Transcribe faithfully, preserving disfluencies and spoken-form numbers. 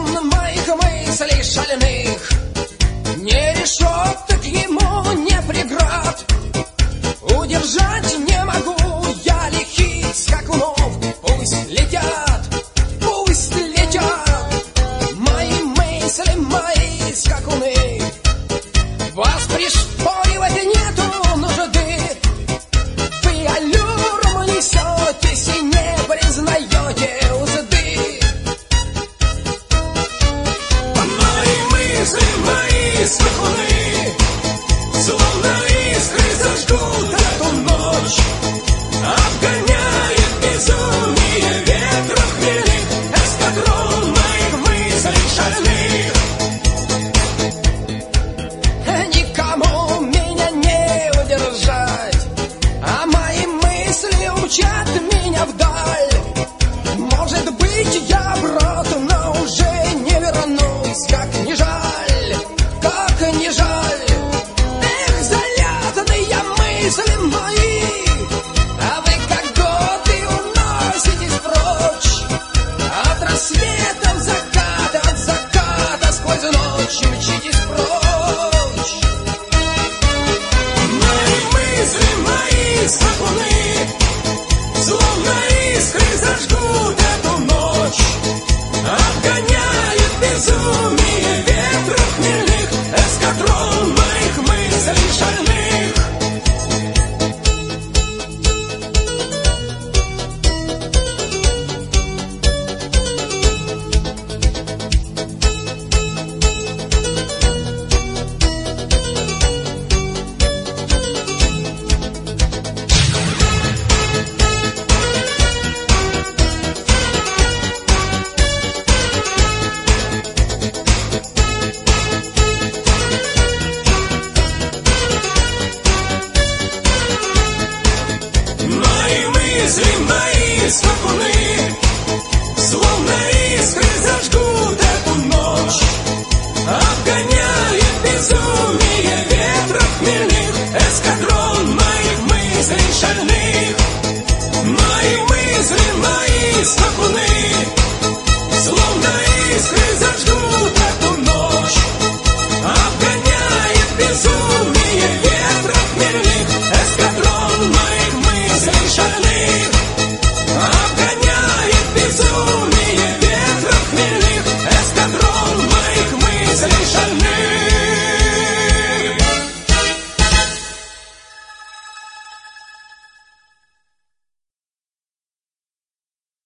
эскадрон моих мыслей шальных. Не решеток ему, не преград, удержать не могу я лихих скакунов. Пусть летят, пусть летят мои мысли, мои скакуны. Вас пришпоривать нету нужды, вы аллюром несетесь и не признаете узды. Мои мысли, мои скакуны, словно искры зажгут эту ночь. Обгоняет безумие ветров хмельных эскадрон моих мыслей шальных. Никому меня не удержать, а мои мысли умчат меня вдаль. Может быть, я брат, но уже не вернусь. Как не жаль, как не жаль. Эх, залетные мысли мои, а вы как годы уноситесь прочь. От рассвета в закат, от заката сквозь ночь мчитесь прочь. Мои мысли, мои скакуны, словно искры зажгут эту ночь. Обгоняет безумие ветров хмельных эскадрон моих мыслей шальных. Мои мысли, мои скакуны, словно искры зажгут эту ночь. Обгоняет безумие ветров хмельных эскадрон моих мыслей шальных. Мои мысли, мои скакуны, словно искры зажгут эту ночь. Обгоняет безумие ветров хмельных эскадрон моих мыслей шальных. Обгоняет безумие ветров хмельных эскадрон моих мыслей шальных.